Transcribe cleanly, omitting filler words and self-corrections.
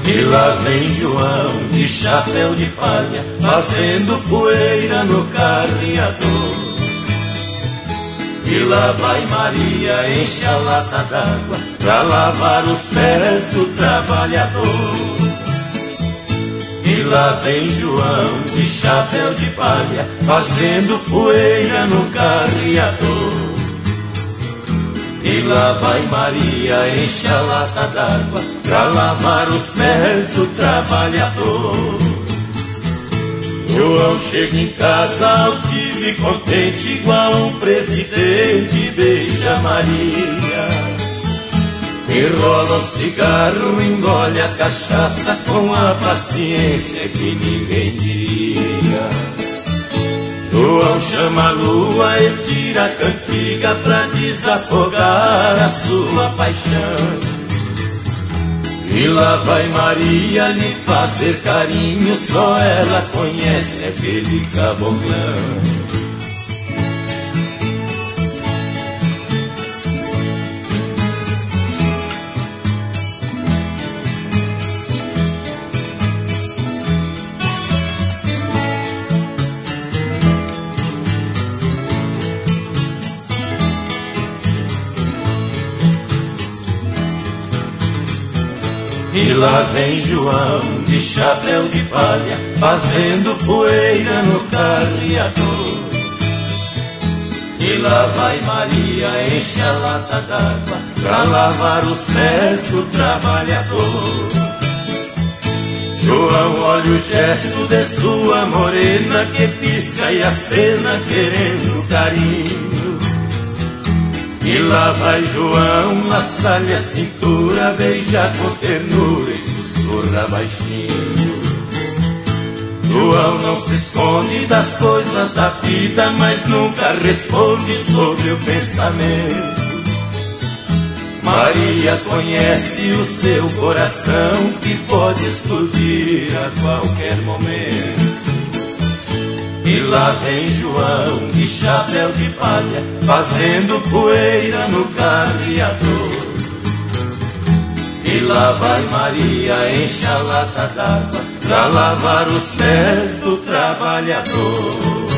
E lá vem João de chapéu de palha, fazendo poeira no carreador. E lá vai Maria, enche a lata d'água pra lavar os pés do trabalhador. E lá vem João de chapéu de palha, fazendo poeira no carreador. E lá vai Maria, enche a lata d'água pra lavar os pés do trabalhador. João chega em casa altivo e contente, igual um presidente, beija Maria. Enrola um cigarro, engole a cachaça com a paciência que ninguém diria. João chama a lua e tira a cantiga pra desafogar a sua paixão. E lá vai Maria lhe fazer carinho, só ela conhece aquele caboclão. E lá vem João de chapéu de palha, fazendo poeira no carreador. E lá vai Maria, enche a lata d'água pra lavar os pés do trabalhador. João olha o gesto de sua morena, que pisca e acena querendo carinho. E lá vai João, laçalha a cintura, beija com ternura e sussurra baixinho. João não se esconde das coisas da vida, mas nunca responde sobre o pensamento. Maria conhece o seu coração, que pode explodir a qualquer momento. E lá vem João de chapéu de palha, fazendo poeira no carreador. E lá vai Maria, enche a lata d'água pra lavar os pés do trabalhador.